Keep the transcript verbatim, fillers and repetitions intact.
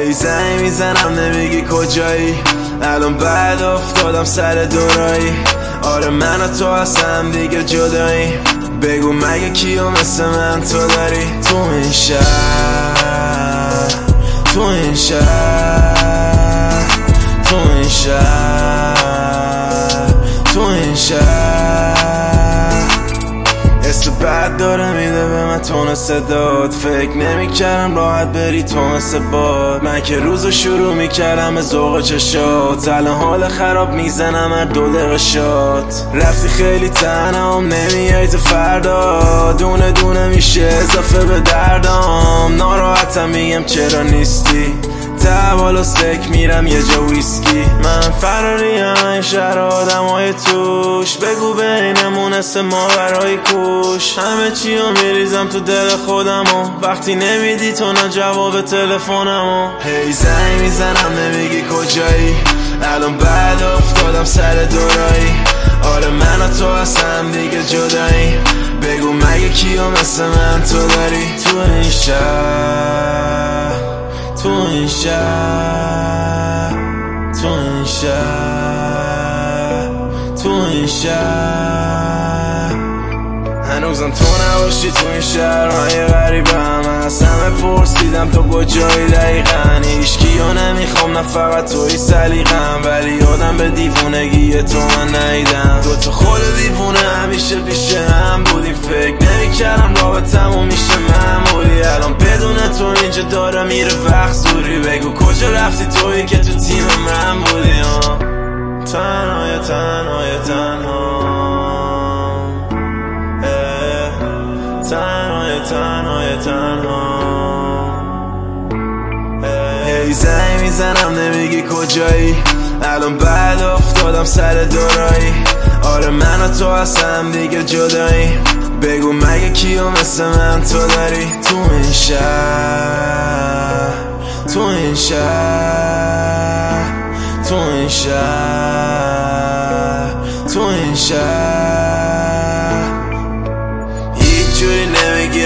هی زنگ میزنم نمیگی کجایی، الان بعد افتادم سر دورایی. آره من و تو هستم دیگه جدایی، بگو مگه کیو مثل من تو داری. تو این شهر، تو این شهر، تو این شهر، تو این شهر اسم بد داره میده به من تون صدات. فکر نمیکردم راحت بری تو مثل باد. من که روزو شروع میکردم به ذوق چشات، الان حال خراب میزنم هر دو دقیقه شات. رفتی خیلی تنهام نمیای تو فردا، دونه دونه میشه اضافه به دردام. ناراحتم میگم چرا نیستی، تحوال سک میرم یه جا ویسکی. من فراریم این شهر آدم های توش، بگو بینمون اسم ما برای کوش. همه چی رو میریزم تو دل خودمو، وقتی نمیدی تو نه جواب تلفنمو. هی زنگ میزنم نمیگی کجایی، الان بعد افتادم سر دورایی. آره من و تو هستم دیگه جدایی، بگو مگه کیو مثل من تو داری. تو این شهر، تو این شهر، تو این شهر، تو این شهر هنوزم تو نباشی تو این شهرهای غریبه. همه از همه پرسیدم تو کجایی دقیقا، هیچکیو نمیخوام نه فقط توی سلیقم، ولی یادم به دیوونگی تو من نیدم. دو تا خود دیوونه همیشه پیش هم بودیم، فکر نمیکردم رابطمون میشه معمولی. الان بدون تو اینجا داره میره وقت زوری، بگو کجا رفتی تویی که تو تیم من بودی. تنهای تنهای تنها، تنهای تنهای تنها. هی زنگ میزنم نمیگی کجایی، الان بعد افتادم سر دورایی. آره من و تو هستم دیگه جدایی، بگو مگه کیو مثل من تو داری. تو این شهر، تو این شهر، تو این شهر، تو این شهر